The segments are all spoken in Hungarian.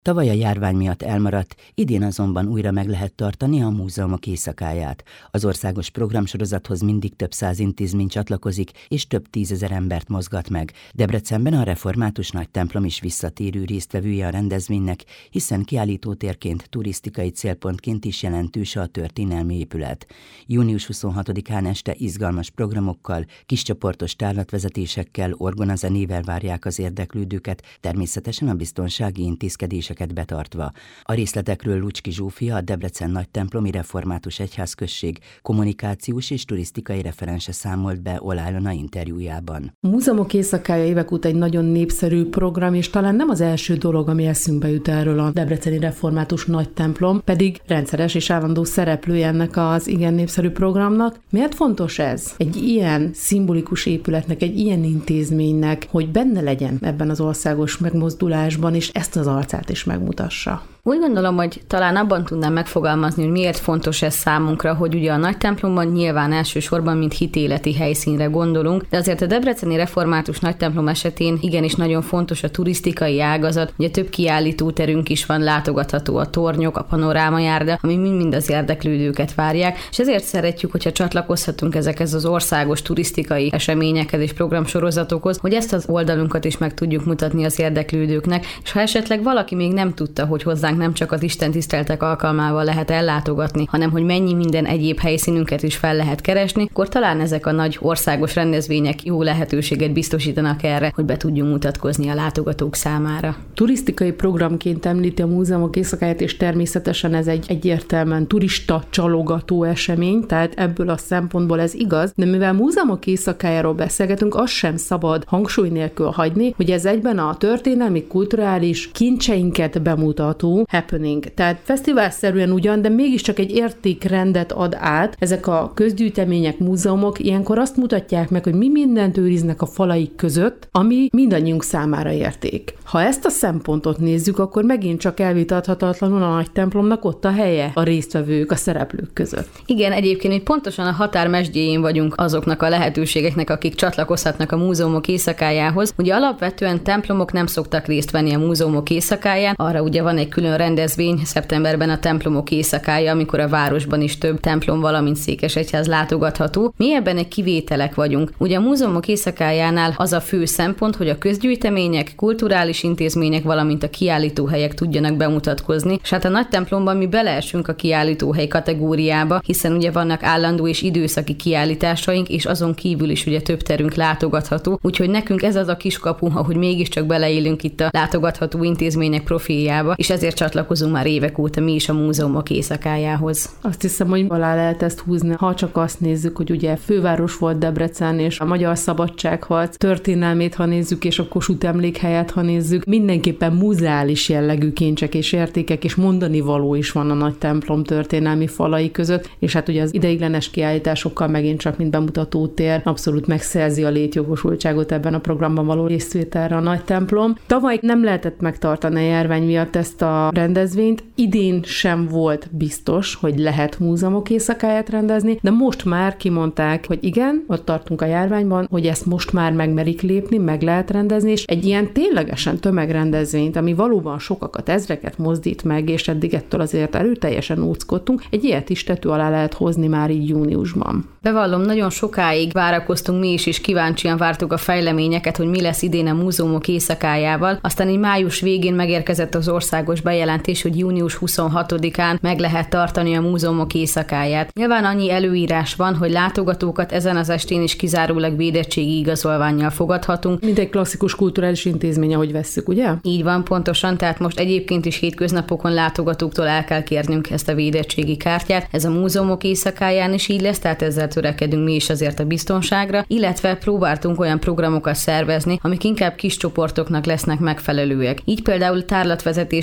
Tavaly a járvány miatt elmaradt, idén azonban újra meg lehet tartani a múzeumok éjszakáját. Az országos programsorozathoz mindig több száz intézmény csatlakozik, és több tízezer embert mozgat meg. Debrecenben a református nagytemplom is visszatérő résztvevője a rendezvénynek, hiszen kiállítótérként, turisztikai célpontként is jelentős a történelmi épület. Június 26-án este izgalmas programokkal, kiscsoportos tárlatvezetésekkel, orgonazenével várják az érdeklődőket, természetesen a biztonsági intézkedéseket betartva. A részletekről Lucski Zsófia, a Debrecen Nagytemplomi Református Egyházközség kommunikációs és turisztikai referense számolt be Olájlona interjújában. A múzeumok éjszakája évek óta egy nagyon népszerű program, és talán nem az első dolog, ami eszünkbe jut erről a Debreceni Református Nagytemplom, pedig rendszeres és állandó szereplője ennek az igen népszerű programnak. Miért fontos ez? Egy ilyen szimbolikus épületnek, egy ilyen intézménynek, hogy benne legyen ebben az országos megmozdulásban, és ezt az arcát is megmutassa. Úgy gondolom, hogy talán abban tudnám megfogalmazni, hogy miért fontos ez számunkra, hogy ugye a Nagytemplomban nyilván elsősorban mint hitéleti helyszínre gondolunk, de azért a Debreceni Református Nagytemplom esetén igenis nagyon fontos a turisztikai ágazat, ugye több kiállítóterünk is van, látogatható a tornyok, a panorámajárda, ami mind az érdeklődőket várják, és ezért szeretjük, hogyha csatlakozhatunk ezekhez az országos turisztikai eseményekhez és programsorozatokhoz, hogy ezt az oldalunkat is meg tudjuk mutatni az érdeklődőknek, és ha esetleg valaki még nem tudta, hogy hozzánk nem csak az istentiszteletek alkalmával lehet ellátogatni, hanem hogy mennyi minden egyéb helyszínünket is fel lehet keresni, akkor talán ezek a nagy országos rendezvények jó lehetőséget biztosítanak erre, hogy be tudjunk mutatkozni a látogatók számára. Turisztikai programként említi a múzeumok éjszakáját, és természetesen ez egy egyértelműen turista csalogató esemény, tehát ebből a szempontból ez igaz, de mivel múzeumok éjszakájáról beszélgetünk, azt sem szabad hangsúly nélkül hagyni, hogy ez egyben a történelmi, kulturális kincseinket bemutató happening. Tehát fesztiválszerűen ugyan, de mégiscsak egy értékrendet ad át. Ezek a közgyűjtemények, múzeumok ilyenkor azt mutatják meg, hogy mi mindent őriznek a falaik között, ami mindannyiunk számára érték. Ha ezt a szempontot nézzük, akkor megint csak elvitathatatlanul a Nagytemplomnak ott a helye a résztvevők, a szereplők között. Igen, egyébként itt pontosan a határ mesdjéjén vagyunk azoknak a lehetőségeknek, akik csatlakozhatnak a múzeumok éjszakájához. Ugye alapvetően templomok nem szoktak részt venni a múzeumok éjszakáján, arra ugye van egy külön rendezvény szeptemberben a templomok éjszakája, amikor a városban is több templom, valamint székesegyház látogatható. Mi ebben egy kivételek vagyunk. Ugye a múzeumok éjszakájánál az a fő szempont, hogy a közgyűjtemények, kulturális intézmények, valamint a kiállítóhelyek tudjanak bemutatkozni, és hát a Nagytemplomban mi beleesünk a kiállítóhely kategóriába, hiszen ugye vannak állandó és időszaki kiállításaink, és azon kívül is ugye több terünk látogatható, úgyhogy nekünk ez az a kiskapu, ahogy mégiscsak beleélünk itt a látogatható intézmények profiljába, és ezért csatlakozunk már évek óta mi is a múzeumok éjszakájához. Azt hiszem, hogy alá lehet ezt húzni, ha csak azt nézzük, hogy ugye főváros volt Debrecen, és a magyar szabadságharc történelmét, ha nézzük, és a Kossuth emlékhelyet, ha nézzük, mindenképpen muzeális jellegű kincsek és értékek, és mondani való is van a Nagytemplom történelmi falai között, és hát ugye az ideiglenes kiállításokkal megint csak mint bemutatótér abszolút megszerzi a létjogosultságot ebben a programban való részvételre a Nagytemplom. Tavaly nem lehetett megtartani a járvány miatt ezt a rendezvényt. Idén sem volt biztos, hogy lehet múzeumok éjszakáját rendezni, de most már kimondták, hogy igen, ott tartunk a járványban, hogy ezt most már megmerik lépni, meg lehet rendezni, és egy ilyen ténylegesen tömegrendezvényt, ami valóban sokakat, ezreket mozdít meg, és eddig ettől azért erőteljesen óckodtunk, egy ilyet is tető alá lehet hozni már így júniusban. Bevallom, nagyon sokáig várakoztunk mi is, és kíváncsian vártuk a fejleményeket, hogy mi lesz idén a múzeumok éjszakájával. Aztán így május végén megérkezett az országos bejelentés, hogy június 26-án meg lehet tartani a múzeumok éjszakáját. Nyilván annyi előírás van, hogy látogatókat ezen az estén is kizárólag védettségi igazolvánnyal fogadhatunk. Mint egy klasszikus kulturális intézmény, ahogy vesszük, ugye? Így van, pontosan, tehát most egyébként is hétköznapokon látogatóktól el kell kérnünk ezt a védettségi kártyát. Ez a múzeumok éjszakáján is így lesz, tehát ezzel törekedünk mi is azért a biztonságra, illetve próbáltunk olyan programokat szervezni, amik inkább kis csoportoknak lesznek megfelelőek. Így például tárlatvezetéseket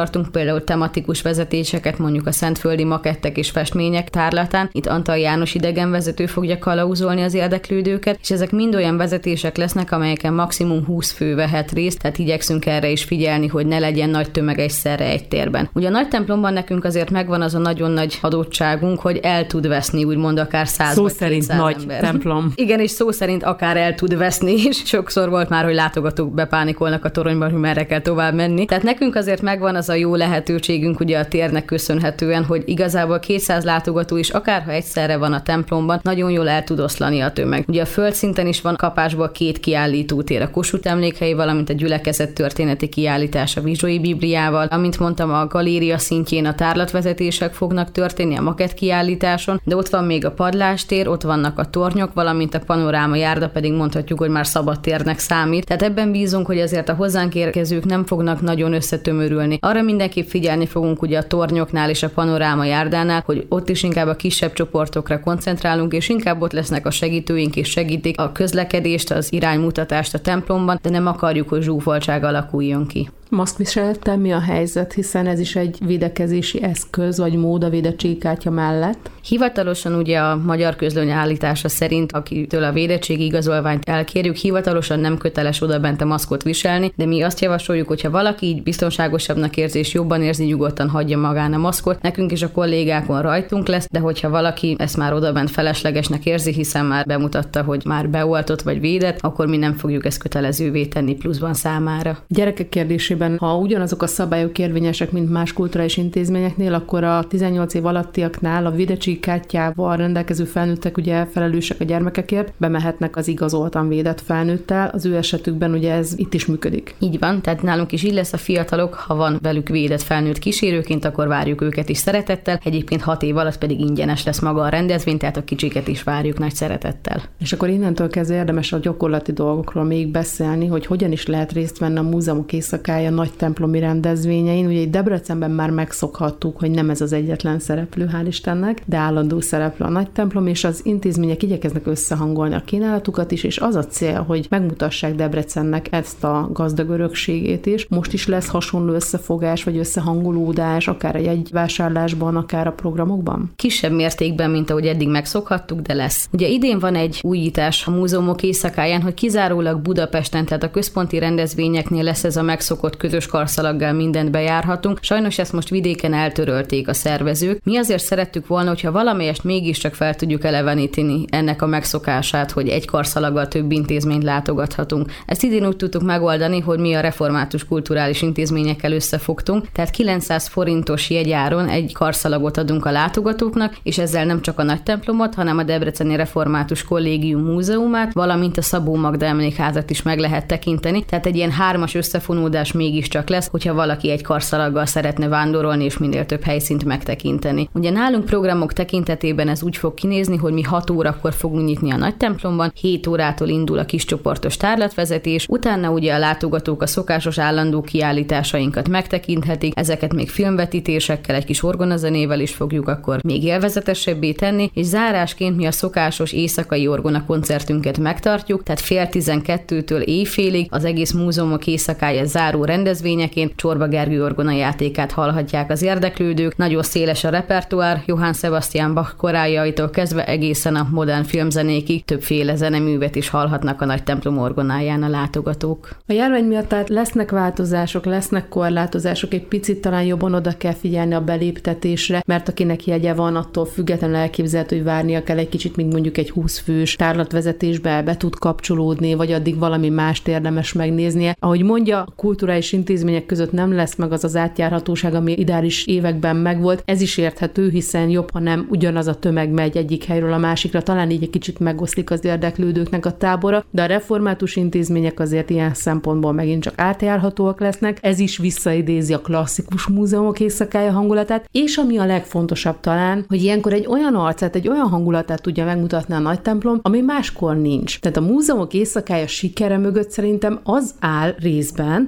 tartunk, például tematikus vezetéseket, mondjuk a szentföldi makettek és festmények tárlatán. Itt Antal János idegenvezető fogja kalauzolni az érdeklődőket, és ezek mind olyan vezetések lesznek, amelyeken maximum 20 fő vehet részt, tehát igyekszünk erre is figyelni, hogy ne legyen nagy tömeg egyszerre egy térben. Ugye a nagy templomban nekünk azért megvan az a nagyon nagy adottságunk, hogy el tud veszni, úgymond akár 100 szó vagy szerint 200 nagy ember. templom. Igen, és szó szerint akár el tud veszni, és sokszor volt már, hogy látogatók bepánikolnak a toronyban, hogy merre kell tovább menni. Tehát nekünk azért megvan az a jó lehetőségünk ugye a térnek köszönhetően, hogy igazából 200 látogató is akárha egyszerre van a templomban, nagyon jól el tud oszlani a tömeg. Ugye a földszinten is van kapásból 2 kiállítótér, a Kossuth emlékhely, valamint a gyülekezet történeti kiállítás a Vizsói Bibliával. Amint mondtam, a galéria szintjén a tárlatvezetések fognak történni a makett kiállításon, de ott van még a padlástér, ott vannak a tornyok, valamint a panoráma járda pedig mondhatjuk, hogy már szabadtérnek számít. Tehát ebben bízunk, hogy azért a hozzánk érkezők nem fognak nagyon összetömörülni. Arra mindenképp figyelni fogunk ugye a tornyoknál és a panoráma járdánál, hogy ott is inkább a kisebb csoportokra koncentrálunk, és inkább ott lesznek a segítőink és segítik a közlekedést, az iránymutatást a templomban, de nem akarjuk, hogy zsúfoltság alakuljon ki. Maszkviselettel mi a helyzet, hiszen ez is egy védekezési eszköz, vagy mód a védettségkártya mellett? Hivatalosan ugye a Magyar Közlöny állítása szerint, akitől a védettségi igazolványt elkérjük, hivatalosan nem köteles odabent a maszkot viselni, de mi azt javasoljuk, hogyha valaki így biztonságosabbnak érzi és jobban érzi, nyugodtan hagyja magán a maszkot. Nekünk is a kollégákon rajtunk lesz, de hogyha valaki ezt már odabent feleslegesnek érzi, hiszen már bemutatta, hogy már beoltott vagy védett, akkor mi nem fogjuk ezt kötelezővé tenni pluszban számára. Gyerekek kérdésében, ha ugyanazok a szabályok érvényesek, mint más kulturális intézményeknél, akkor a 18 év alattiaknál a védettségkártyával rendelkező felnőttek ugye felelősek a gyermekekért, bemehetnek az igazoltan védett felnőttel. Az ő esetükben ugye ez itt is működik. Így van, tehát nálunk is így lesz a fiatalok, ha van velük védett felnőtt kísérőként, akkor várjuk őket is szeretettel, egyébként 6 év alatt pedig ingyenes lesz maga a rendezvény, tehát a kicsiket is várjuk nagy szeretettel. És akkor innentől kezdve érdemes a gyakorlati dolgokról még beszélni, hogy hogyan is lehet részt venni a múzeumok éjszakája nagy templomi rendezvényein. Ugye Debrecenben már megszokhattuk, hogy nem ez az egyetlen szereplő, hál' Istennek, de állandó szereplő a nagy templom, és az intézmények igyekeznek összehangolni a kínálatukat is, és az a cél, hogy megmutassák Debrecennek ezt a gazdag örökségét is. Most is lesz hasonló összefogás vagy összehangolódás, akár a jegyvásárlásban, akár a programokban? Kisebb mértékben, mint ahogy eddig megszokhattuk, de lesz. Ugye idén van egy újítás a múzeumok éjszakáján, hogy kizárólag Budapesten, tehát a központi rendezvényeknél lesz ez a megszokott közös karszalaggal mindent bejárhatunk. Sajnos ezt most vidéken eltörölték a szervezők. Mi azért szerettük volna, hogyha valamelyest mégiscsak fel tudjuk eleveníteni ennek a megszokását, hogy egy karszalaggal több intézményt látogathatunk. Ezt idén úgy tudtuk megoldani, hogy mi a református kulturális intézményekkel összefogtunk, tehát 900 forintos jegyáron egy karszalagot adunk a látogatóknak, és ezzel nem csak a nagy templomot, hanem a Debreceni Református Kollégium múzeumát, valamint a Szabó Magda emlékházat is meg lehet tekinteni. Tehát egy ilyen 3-as összefonódás mégiscsak lesz, hogyha valaki egy karszalaggal szeretne vándorolni és minél több helyszínt megtekinteni. Ugye nálunk programok tekintetében ez úgy fog kinézni, hogy mi 6 órakor fogunk nyitni a nagy templomban, 7 órától indul a kiscsoportos tárlatvezetés, utána ugye a látogatók a szokásos állandó kiállításainkat megtekinthetik, ezeket még filmvetítésekkel, egy kis orgonazenével is fogjuk akkor még élvezetesebbé tenni, és zárásként mi a szokásos éjszakai orgona koncertünket megtartjuk, tehát 11:30-től éjfélig az egész múzeumok éjszakája záró rendezvényeként Csorba Gergő orgona játékát hallhatják az érdeklődők. Nagyon széles a repertoár, Johann Sebastian Bach korájaitól kezdve egészen a modern filmzenékig többféle zeneművet is hallhatnak a nagy templom orgonáján a látogatók. A járvány miatt tehát lesznek változások, lesznek korlátozások, egy picit talán jobban oda kell figyelni a beléptetésre, mert akinek jegye van, attól függetlenül elképzelhető, hogy várnia kell egy kicsit, míg mondjuk egy 20 fős tárlatvezetésbe be tud kapcsolódni, vagy addig valami mást érdemes megnéznie. Ahogy mondja, a kulturális intézmények között nem lesz meg az az átjárhatóság, ami ideális években megvolt. Ez is érthető, hiszen jobb, ha nem ugyanaz a tömeg megy egyik helyről a másikra, talán így egy kicsit megoszlik az érdeklődőknek a tábora, de a református intézmények azért ilyen szempontból megint csak átjárhatóak lesznek. Ez is visszaidézi a klasszikus múzeumok éjszakája hangulatát, és ami a legfontosabb talán, hogy ilyenkor egy olyan arcát, egy olyan hangulatát tudja megmutatni a nagy templom, ami máskor nincs. Tehát a múzeumok éjszakája sikere mögött szerintem az áll részben, hogy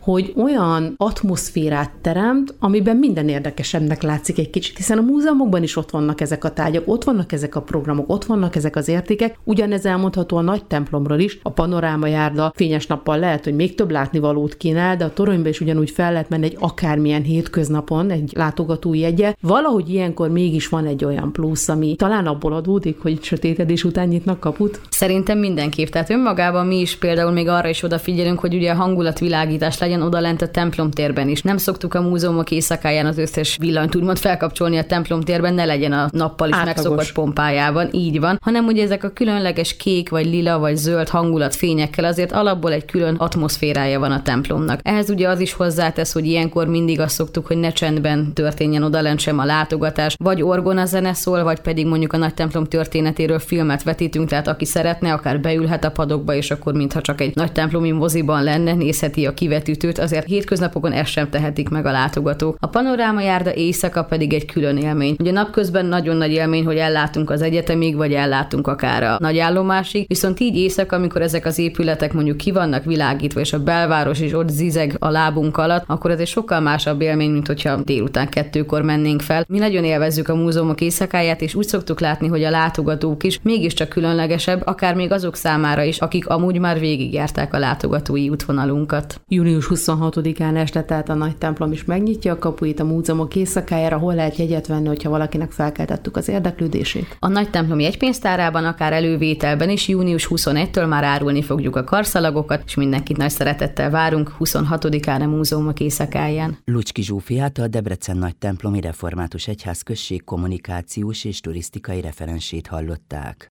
olyan atmoszférát teremt, amiben minden érdekesebbnek látszik egy kicsit, hiszen a múzeumokban is ott vannak ezek a tárgyak, ott vannak ezek a programok, ott vannak ezek az értékek. Ugyanez elmondható a nagy templomról is, a panorámajárda fényes nappal lehet, hogy még több látnivalót kínál, de a toronyba is ugyanúgy fel lehet menni egy akármilyen hétköznapon egy látogatói jegye. Valahogy ilyenkor mégis van egy olyan plusz, ami talán abból adódik, hogy sötétedés után nyitnak kaput. Szerintem mindenképp. Tehát önmagában mi is például még arra is odafigyelünk, hogy ugye a hangulatvilágítás legyen odalent a templomtérben is. Nem szoktuk a múzeumok éjszakáján az összes villanyt úgymond felkapcsolni a templomtérben, ne legyen a nappal is megszokott pompájában, így van, hanem ugye ezek a különleges kék vagy lila vagy zöld hangulatfényekkel azért alapból egy külön atmoszférája van a templomnak. Ehhez ugye az is hozzátesz, hogy ilyenkor mindig azt szoktuk, hogy ne csendben történjen odalent sem a látogatás, vagy orgonazene szól, vagy pedig mondjuk a nagy templom történetéről filmet vetítünk, tehát aki szeretne, akár beülhet a padokba, és akkor mintha csak egy nagy templomi moziban lenne, nézheti a kivetítőt, azért hétköznapokon ezt sem tehetik meg a látogatók. A panorámajárda éjszaka pedig egy külön élmény. Ugye napközben nagyon nagy élmény, hogy ellátunk az egyetemig, vagy ellátunk akár a nagyállomásig, viszont így éjszaka, amikor ezek az épületek mondjuk ki vannak világítva, és a belváros is ott zizeg a lábunk alatt, akkor ez egy sokkal másabb élmény, mint hogyha délután 2-kor mennénk fel. Mi nagyon élvezzük a múzeumok éjszakáját, és úgy szoktuk látni, hogy a látogatók is mégiscsak különlegesebb, akár még azok számára is, akik amúgy már végigjárták a látogatói útvonalunkat. Június 26-án este tehát a nagy templom is megnyitja a kapuit a múzeumok éjszakájára, hol lehet jegyet venni, hogyha valakinek felkeltettük az érdeklődését. A nagy templom jegypénztárában, akár elővételben is június 21-től már árulni fogjuk a karszalagokat, és mindenkit nagy szeretettel várunk 26-án a múzeumok éjszakáján. Lucski Zsófiát, a Debrecen Nagy Templomi Református Egyházközség kommunikációs és turisztikai referensét hallották.